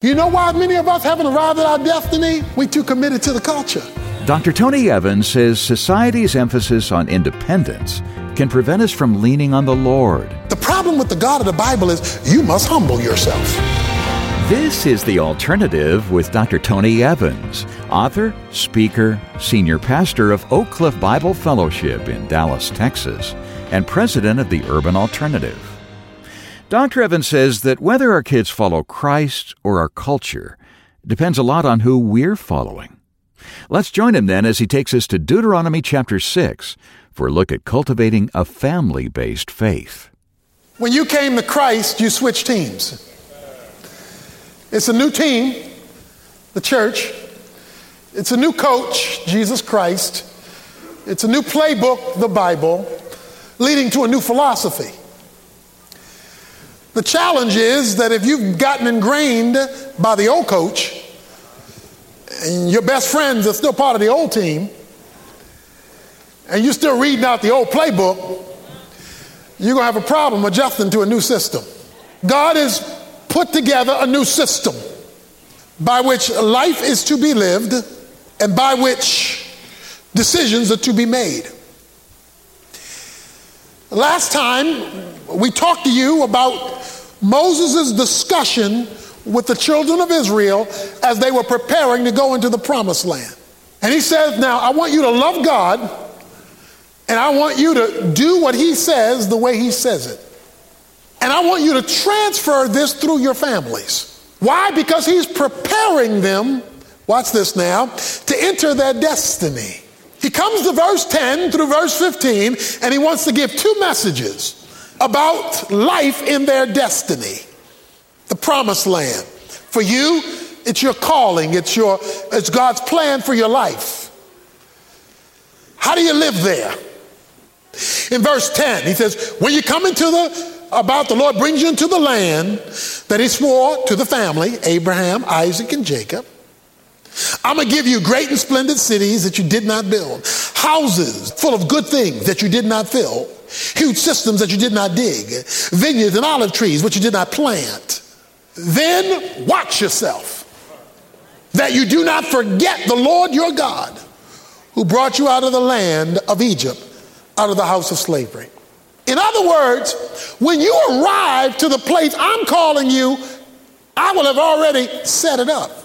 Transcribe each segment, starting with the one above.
You know why many of us haven't arrived at our destiny? We're too committed to the culture. Dr. Tony Evans says society's emphasis on independence can prevent us from leaning on the Lord. The problem with the God of the Bible is you must humble yourself. This is The Alternative with Dr. Tony Evans, author, speaker, senior pastor of Oak Cliff Bible Fellowship in Dallas, Texas, and president of the Urban Alternative. Dr. Evans says that whether our kids follow Christ or our culture depends a lot on who we're following. Let's join him then as he takes us to Deuteronomy chapter 6 for a look at cultivating a family-based faith. When you came to Christ, you switched teams. It's a new team, the church. It's a new coach, Jesus Christ. It's a new playbook, the Bible, leading to a new philosophy. The challenge is that if you've gotten ingrained by the old coach and your best friends are still part of the old team and you're still reading out the old playbook, you're going to have a problem adjusting to a new system. God has put together a new system by which life is to be lived and by which decisions are to be made. Last time, we talked to you about Moses' discussion with the children of Israel as they were preparing to go into the promised land. And he says, now, I want you to love God, and I want you to do what he says the way he says it. And I want you to transfer this through your families. Why? Because he's preparing them, watch this now, to enter their destiny. He comes to verse 10 through verse 15, and he wants to give two messages about life in their destiny. The promised land. For you, it's your calling. It's God's plan for your life. How do you live there? In verse 10, he says, when you come into the Lord brings you into the land that he swore to the family, Abraham, Isaac, and Jacob. I'm going to give you great and splendid cities that you did not build, houses full of good things that you did not fill, huge systems that you did not dig, vineyards and olive trees which you did not plant. Then watch yourself that you do not forget the Lord your God who brought you out of the land of Egypt, out of the house of slavery. In other words, when you arrive to the place I'm calling you, I will have already set it up.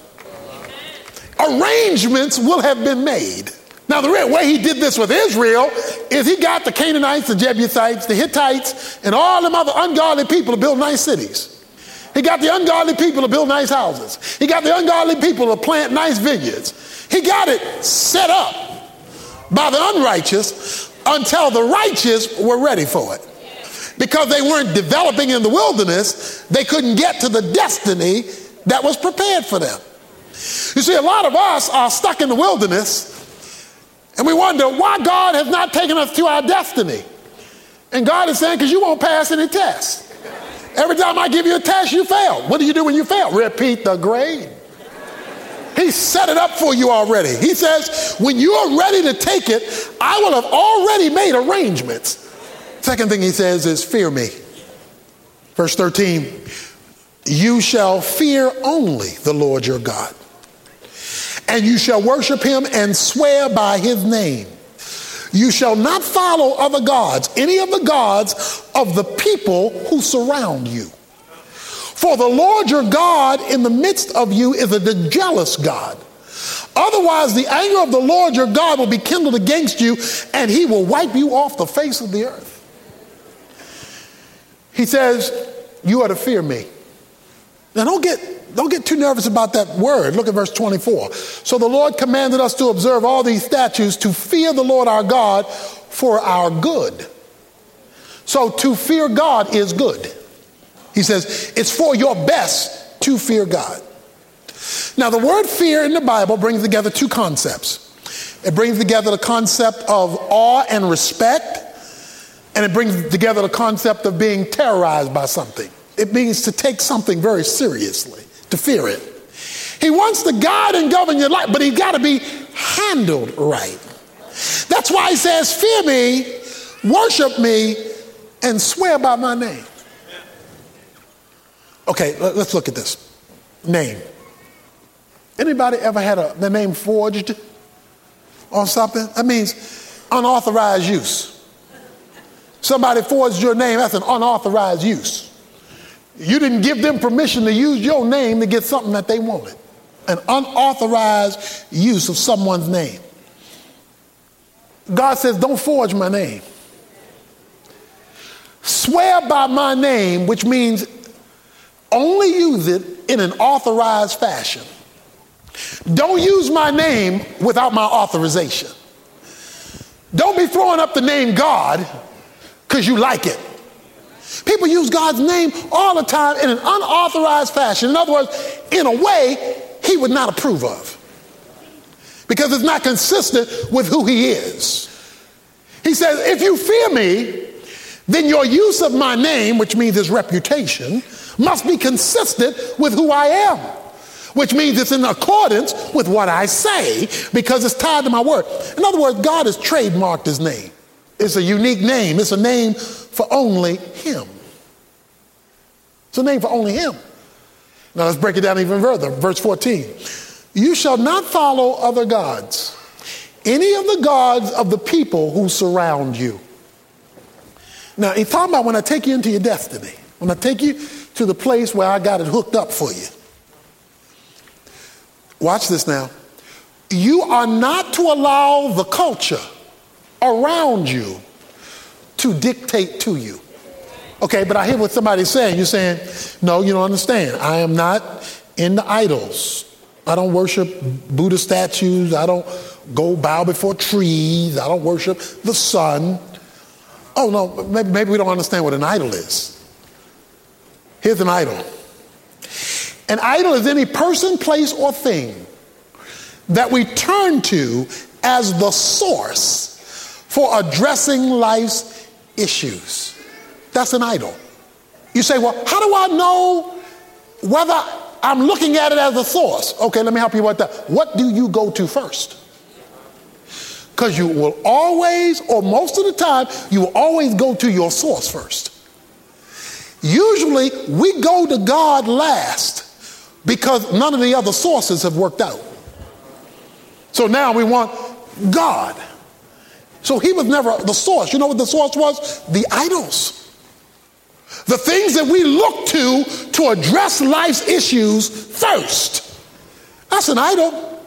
Arrangements will have been made. Now, the way he did this with Israel is he got the Canaanites, the Jebusites, the Hittites, and all them other ungodly people to build nice cities. He got the ungodly people to build nice houses. He got the ungodly people to plant nice vineyards. He got it set up by the unrighteous until the righteous were ready for it. Because they weren't developing in the wilderness, they couldn't get to the destiny that was prepared for them. You see, a lot of us are stuck in the wilderness and we wonder why God has not taken us to our destiny. And God is saying, because you won't pass any tests. Every time I give you a test, you fail. What do you do when you fail? Repeat the grade. He set it up for you already. He says, when you are ready to take it, I will have already made arrangements. Second thing he says is, fear me. Verse 13, you shall fear only the Lord your God, and you shall worship him and swear by his name. You shall not follow other gods, any of the gods of the people who surround you. For the Lord your God in the midst of you is a jealous God. Otherwise, the anger of the Lord your God will be kindled against you, and he will wipe you off the face of the earth. He says, you are to fear me. Now don't get too nervous about that word. Look at verse 24. So the Lord commanded us to observe all these statutes, to fear the Lord our God for our good. So to fear God is good. He says it's for your best to fear God. Now the word fear in the Bible brings together two concepts. It brings together the concept of awe and respect, and it brings together the concept of being terrorized by something. It means to take something very seriously, to fear it. He wants to guide and govern your life, but he's got to be handled right. That's why he says, fear me, worship me, and swear by my name. Okay, let's look at this. name. Anybody ever had the name forged on something? That means unauthorized use. Somebody forged your name, that's an unauthorized use. You didn't give them permission to use your name to get something that they wanted. An unauthorized use of someone's name. God says, don't forge my name. Swear by my name, which means only use it in an authorized fashion. Don't use my name without my authorization. Don't be throwing up the name God because you like it. People use God's name all the time in an unauthorized fashion. In other words, in a way he would not approve of, because it's not consistent with who he is. He says, if you fear me, then your use of my name, which means his reputation, must be consistent with who I am, which means it's in accordance with what I say, because it's tied to my word. In other words, God has trademarked his name. It's a unique name. It's a name for only him. It's a name for only him. Now let's break it down even further. Verse 14. You shall not follow other gods, any of the gods of the people who surround you. Now he's talking about when I take you into your destiny, when I take you to the place where I got it hooked up for you. Watch this now. You are not to allow the culture around you to dictate to you. Okay, but I hear what somebody's saying. You're saying, no, you don't understand. I am not into idols. I don't worship Buddha statues. I don't go bow before trees. I don't worship the sun. Oh, no, maybe we don't understand what an idol is. Here's an idol. An idol is any person, place, or thing that we turn to as the source for addressing life's issues. That's an idol. You say, well, how do I know whether I'm looking at it as a source? Okay, let me help you with that. What do you go to first? Because you will always, or most of the time, you will always go to your source first. Usually, we go to God last because none of the other sources have worked out. So now we want God. So he was never the source. You know what the source was? The idols. The things that we look to address life's issues first. That's an idol.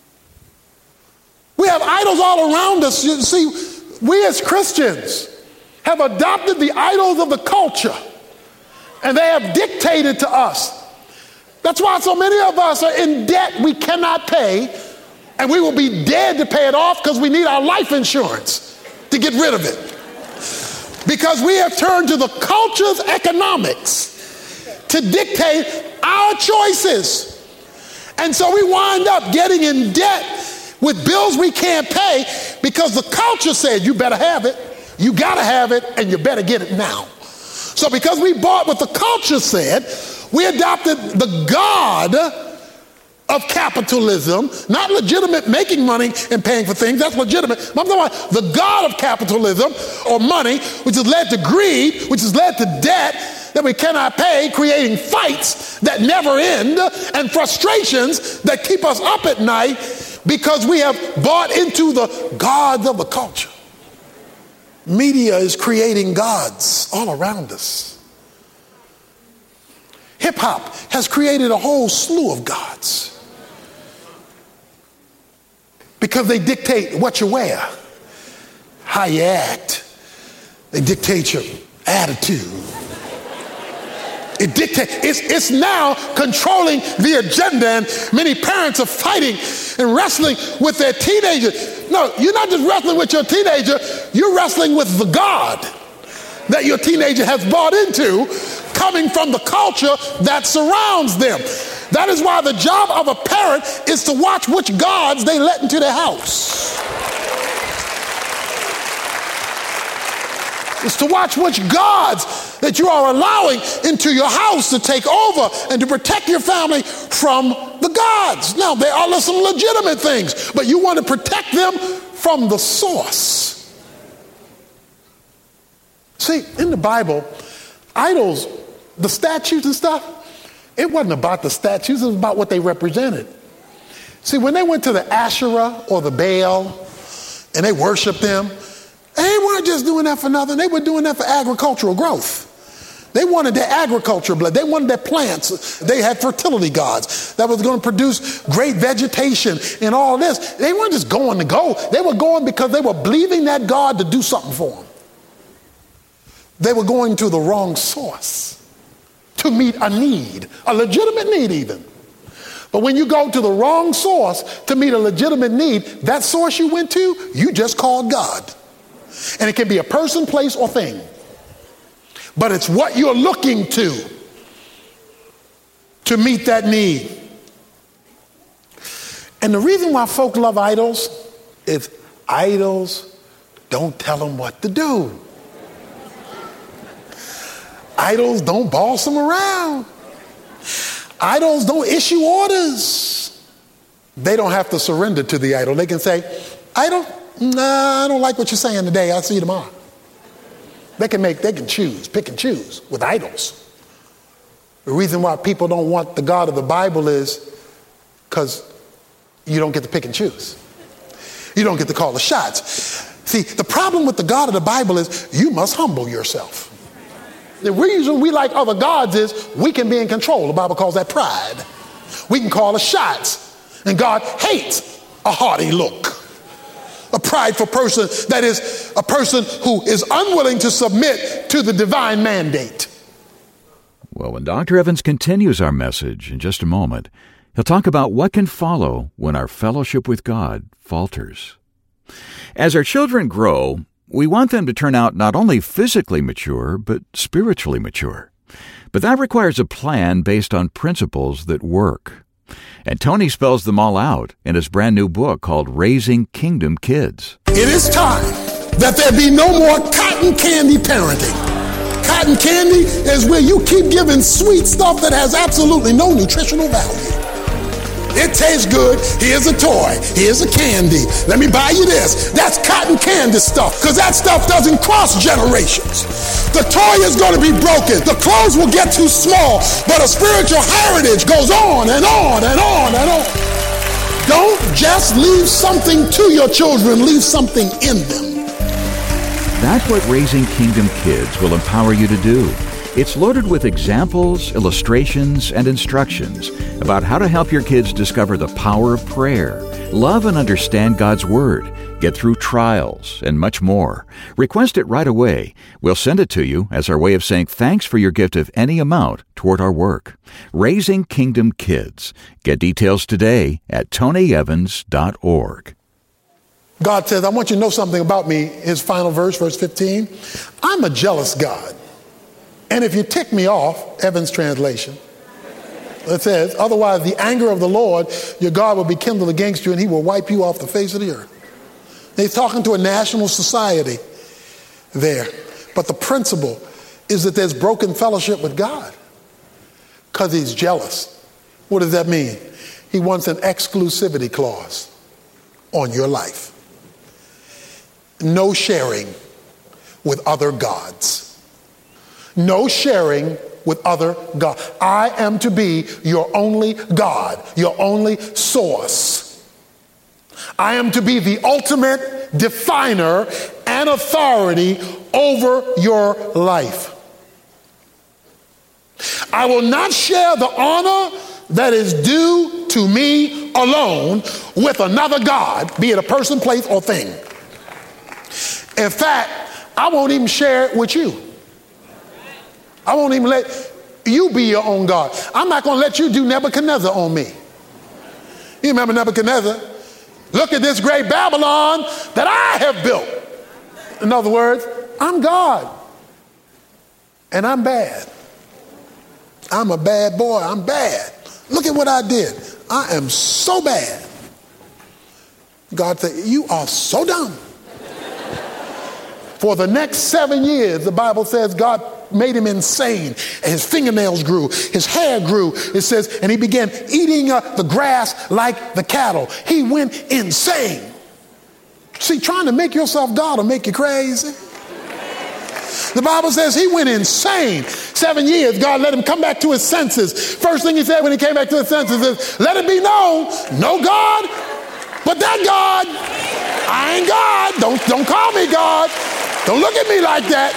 We have idols all around us. You see, we as Christians have adopted the idols of the culture, and they have dictated to us. That's why so many of us are in debt we cannot pay, and we will be dead to pay it off because we need our life insurance to get rid of it. Because we have turned to the culture's economics to dictate our choices. And so we wind up getting in debt with bills we can't pay because the culture said you better have it, you gotta have it, and you better get it now. So because we bought what the culture said, we adopted the God of capitalism, not legitimate making money and paying for things, that's legitimate. I'm talking about the God of capitalism or money, which has led to greed, which has led to debt that we cannot pay, creating fights that never end and frustrations that keep us up at night because we have bought into the gods of the culture. Media is creating gods all around us. Hip hop has created a whole slew of gods because they dictate what you wear, how you act. They dictate your attitude. It dictates. It's now controlling the agenda, and many parents are fighting and wrestling with their teenagers. No, you're not just wrestling with your teenager, you're wrestling with the God that your teenager has bought into, coming from the culture that surrounds them. That is why the job of a parent is to watch which gods they let into their house. It's to watch which gods that you are allowing into your house to take over and to protect your family from the gods. Now, there are some legitimate things, but you want to protect them from the source. See, in the Bible, idols, the statues and stuff, It wasn't about the statues, it was about what they represented. See, when they went to the Asherah or the Baal and they worshiped them, they weren't just doing that for nothing. They were doing that for agricultural growth. They wanted their agriculture blood. They wanted their plants. They had fertility gods that was going to produce great vegetation and all this. They weren't just going to go. They were going because they were believing that God to do something for them. They were going to the wrong source to meet a need, a legitimate need even. But when you go to the wrong source to meet a legitimate need, that source you went to, you just called God. And it can be a person, place, or thing. But it's what you're looking to meet that need. And the reason why folk love idols is idols don't tell them what to do. Idols don't boss them around. Idols don't issue orders. They don't have to surrender to the idol. They can say, I don't like what you're saying today. I'll see you tomorrow. They can choose, pick and choose with idols. The reason why people don't want the God of the Bible is because you don't get to pick and choose. You don't get to call the shots. See, the problem with the God of the Bible is you must humble yourself. The reason we like other gods is we can be in control. The Bible calls that pride. We can call the shots. And God hates a haughty look. A prideful person, that is a person who is unwilling to submit to the divine mandate. Well, when Dr. Evans continues our message in just a moment, he'll talk about what can follow when our fellowship with God falters. As our children grow, we want them to turn out not only physically mature, but spiritually mature. But that requires a plan based on principles that work. And Tony spells them all out in his brand new book called Raising Kingdom Kids. It is time that there be no more cotton candy parenting. Cotton candy is where you keep giving sweet stuff that has absolutely no nutritional value. It tastes good. Here's a toy. Here's a candy. Let me buy you this. That's cotton candy stuff, because that stuff doesn't cross generations. The toy is going to be broken. The clothes will get too small, but a spiritual heritage goes on and on and on and on. Don't just leave something to your children. Leave something in them. That's what Raising Kingdom Kids will empower you to do. It's loaded with examples, illustrations, and instructions about how to help your kids discover the power of prayer, love and understand God's Word, get through trials, and much more. Request it right away. We'll send it to you as our way of saying thanks for your gift of any amount toward our work. Raising Kingdom Kids. Get details today at tonyevans.org. God says, I want you to know something about me. His final verse, verse 15. I'm a jealous God. And if you tick me off, Evans translation, it says, otherwise the anger of the Lord, your God, will be kindled against you and he will wipe you off the face of the earth. He's talking to a national society there. But the principle is that there's broken fellowship with God because he's jealous. What does that mean? He wants an exclusivity clause on your life. No sharing with other gods. No sharing with other gods. I am to be your only God, your only source. I am to be the ultimate definer and authority over your life. I will not share the honor that is due to me alone with another God, be it a person, place, or thing. In fact, I won't even share it with you. I won't even let you be your own God. I'm not going to let you do Nebuchadnezzar on me. You remember Nebuchadnezzar? Look at this great Babylon that I have built. In other words, I'm God. And I'm bad. I'm a bad boy. I'm bad. Look at what I did. I am so bad. God said, you are so dumb. For the next 7 years, the Bible says God made him insane. And his fingernails grew. His hair grew. It says, and he began eating the grass like the cattle. He went insane. See, trying to make yourself God will make you crazy. The Bible says he went insane. 7 years, God let him come back to his senses. First thing he said when he came back to his senses is, let it be known, no God but that God. I ain't God. Don't call me God. Don't look at me like that.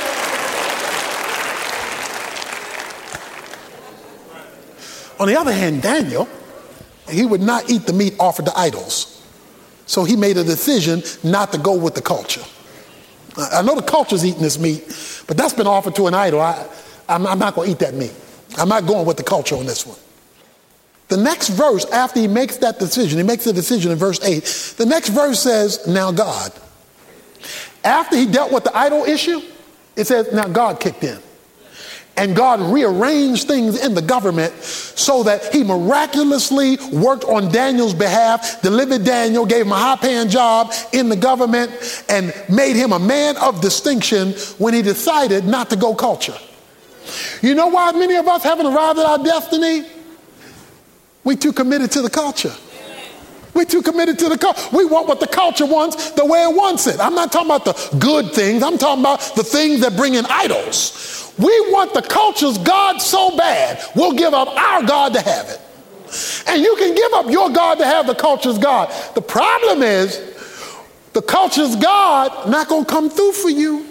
On the other hand, Daniel, he would not eat the meat offered to idols. So he made a decision not to go with the culture. I know the culture's eating this meat, but that's been offered to an idol. I'm not going to eat that meat. I'm not going with the culture on this one. The next verse, after he makes that decision, he makes the decision in verse 8. The next verse says, now God. After he dealt with the idol issue, it says, now God kicked in. And God rearranged things in the government so that he miraculously worked on Daniel's behalf, delivered Daniel, gave him a high-paying job in the government, and made him a man of distinction when he decided not to go culture. You know why many of us haven't arrived at our destiny? We're too committed to the culture. We're too committed to the culture. We want what the culture wants the way it wants it. I'm not talking about the good things. I'm talking about the things that bring in idols. We want the culture's God so bad, we'll give up our God to have it. And you can give up your God to have the culture's God. The problem is, the culture's God not going to come through for you.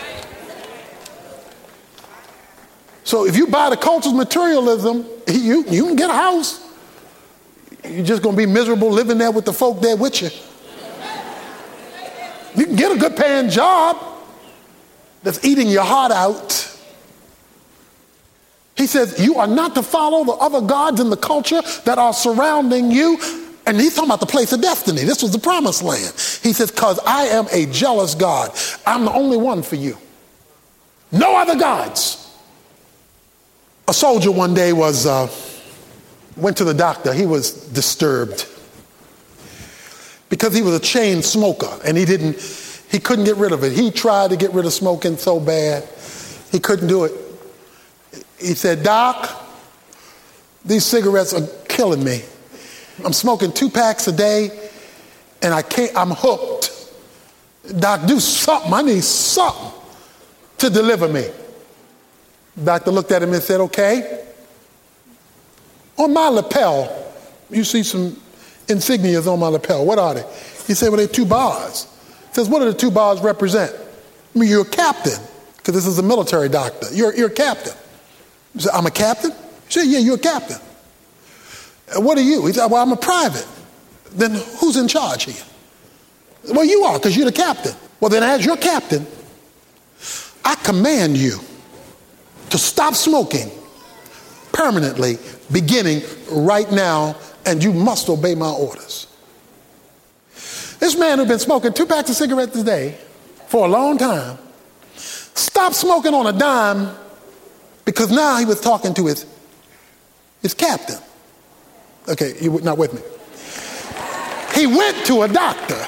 So if you buy the culture's materialism, you can get a house. You're just going to be miserable living there with the folk there with you. You can get a good paying job that's eating your heart out. He says, you are not to follow the other gods in the culture that are surrounding you. And he's talking about the place of destiny. This was the promised land. He says, because I am a jealous God. I'm the only one for you. No other gods. A soldier one day went to the doctor. He was disturbed because he was a chain smoker and he couldn't get rid of it. He tried to get rid of smoking so bad. He couldn't do it. He said, Doc, these cigarettes are killing me. I'm smoking 2 packs a day and I'm hooked. Doc, do something. I need something to deliver me. The doctor looked at him and said, okay. On my lapel, you see some insignias on my lapel. What are they? He said, well, they're 2 bars. He says, what do the 2 bars represent? I mean, you're a captain, because this is a military doctor. You're a captain. He said, I'm a captain? He said, yeah, you're a captain. What are you? He said, well, I'm a private. Then who's in charge here? Well, you are, because you're the captain. Well, then as your captain, I command you to stop smoking permanently, beginning right now, and you must obey my orders. This man who'd been smoking 2 packs of cigarettes a day for a long time stopped smoking on a dime because now he was talking to his captain. Okay, you're not with me. He went to a doctor.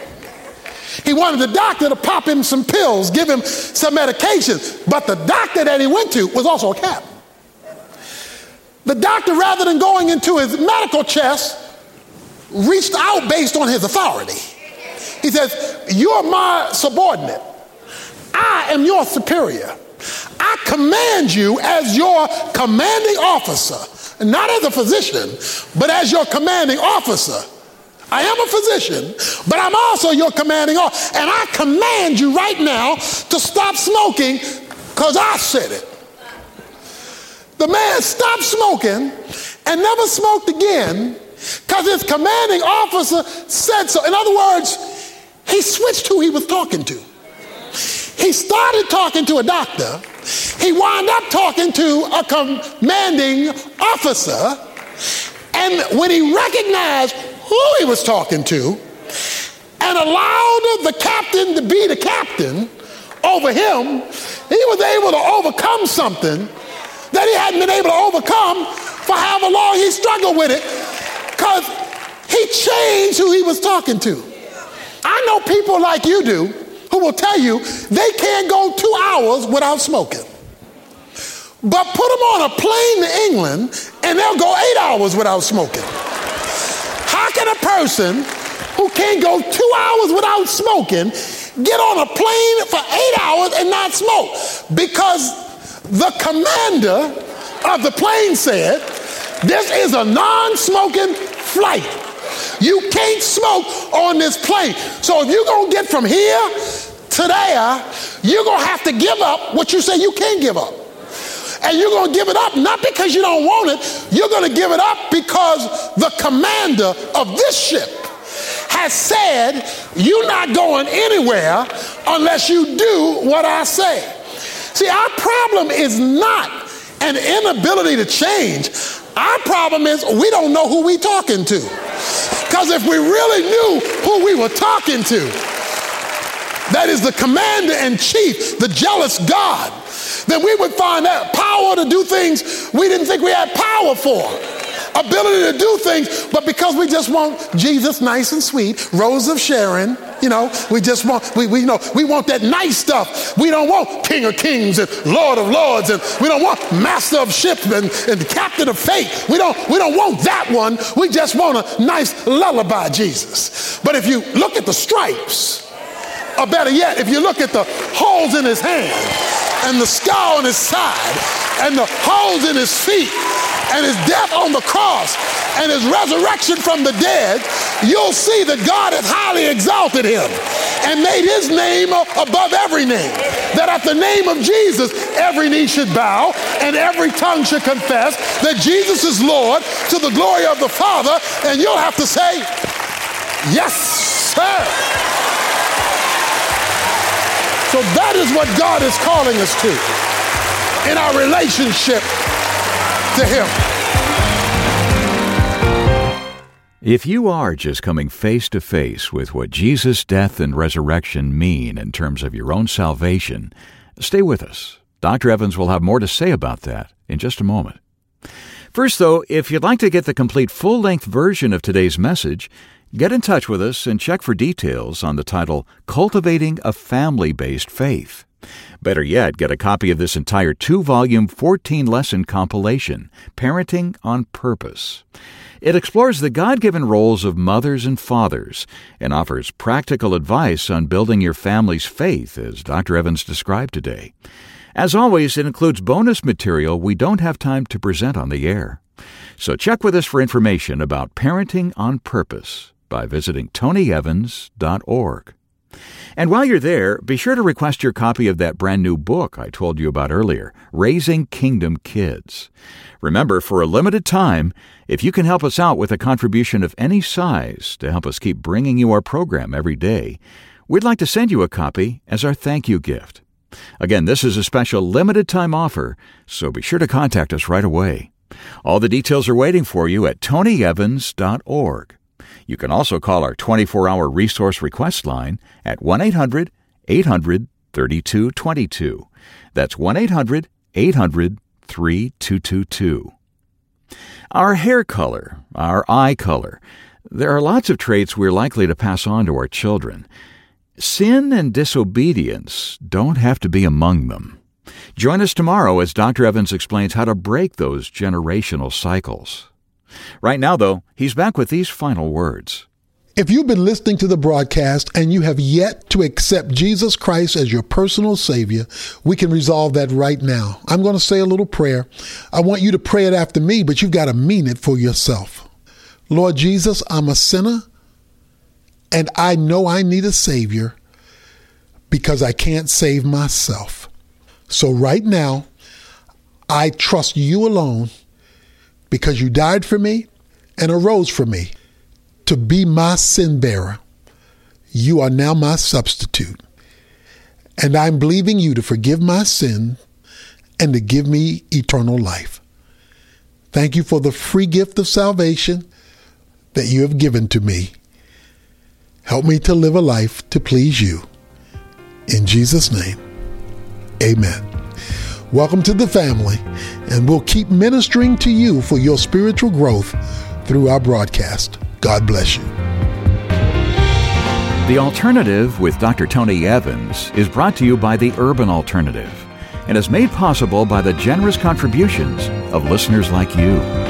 He wanted the doctor to pop him some pills, give him some medications, but the doctor that he went to was also a captain. The doctor, rather than going into his medical chest, reached out based on his authority. He says, you're my subordinate. I am your superior. I command you as your commanding officer, not as a physician, but as your commanding officer. I am a physician, but I'm also your commanding officer. And I command you right now to stop smoking because I said it. The man stopped smoking and never smoked again because his commanding officer said so. In other words, he switched who he was talking to. He started talking to a doctor. He wound up talking to a commanding officer. And when he recognized who he was talking to and allowed the captain to be the captain over him, he was able to overcome something that he hadn't been able to overcome for however long he struggled with it, because he changed who he was talking to. I know people like you do who will tell you they can't go 2 hours without smoking. But put them on a plane to England and they'll go 8 hours without smoking. How can a person who can't go 2 hours without smoking get on a plane for 8 hours and not smoke? Because the commander of the plane said, this is a non-smoking flight. You can't smoke on this plane. So if you're going to get from here to there, you're going to have to give up what you say you can't give up. And you're going to give it up not because you don't want it. You're going to give it up because the commander of this ship has said, you're not going anywhere unless you do what I say. See, our problem is not an inability to change. Our problem is we don't know who we're talking to. Because if we really knew who we were talking to, that is the commander-in-chief, the jealous God, then we would find that power to do things we didn't think we had power for. Ability to do things, but because we just want Jesus nice and sweet, Rose of Sharon, we just want, we want that nice stuff. We don't want King of Kings and Lord of Lords, and we don't want Master of Ships and Captain of Fate. We don't want that one. We just want a nice lullaby Jesus. But if you look at the stripes, or better yet, if you look at the holes in his hand and the scar on his side and the holes in his feet and his death on the cross and his resurrection from the dead, you'll see that God has highly exalted him and made his name above every name. That at the name of Jesus, every knee should bow and every tongue should confess that Jesus is Lord to the glory of the Father. And you'll have to say, yes, sir. So that is what God is calling us to in our relationship to him. If you are just coming face to face with what Jesus' death and resurrection mean in terms of your own salvation, stay with us. Dr. Evans will have more to say about that in just a moment. First, though, if you'd like to get the complete full-length version of today's message, get in touch with us and check for details on the title, Cultivating a Family-Based Faith. Better yet, get a copy of this entire 2-volume, 14-lesson compilation, Parenting on Purpose. It explores the God-given roles of mothers and fathers and offers practical advice on building your family's faith, as Dr. Evans described today. As always, it includes bonus material we don't have time to present on the air. So check with us for information about Parenting on Purpose by visiting tonyevans.org. And while you're there, be sure to request your copy of that brand new book I told you about earlier, Raising Kingdom Kids. Remember, for a limited time, if you can help us out with a contribution of any size to help us keep bringing you our program every day, we'd like to send you a copy as our thank you gift. Again, this is a special limited time offer, so be sure to contact us right away. All the details are waiting for you at tonyevans.org. You can also call our 24-hour resource request line at 1-800-800-3222. That's 1-800-800-3222. Our hair color, our eye color. There are lots of traits we're likely to pass on to our children. Sin and disobedience don't have to be among them. Join us tomorrow as Dr. Evans explains how to break those generational cycles. Right now, though, he's back with these final words. If you've been listening to the broadcast and you have yet to accept Jesus Christ as your personal Savior, we can resolve that right now. I'm going to say a little prayer. I want you to pray it after me, but you've got to mean it for yourself. Lord Jesus, I'm a sinner, and I know I need a Savior because I can't save myself. So right now, I trust you alone because you died for me and arose for me to be my sin bearer. You are now my substitute. And I'm believing you to forgive my sin and to give me eternal life. Thank you for the free gift of salvation that you have given to me. Help me to live a life to please you. In Jesus' name, amen. Welcome to the family, and we'll keep ministering to you for your spiritual growth through our broadcast. God bless you. The Alternative with Dr. Tony Evans is brought to you by the Urban Alternative and is made possible by the generous contributions of listeners like you.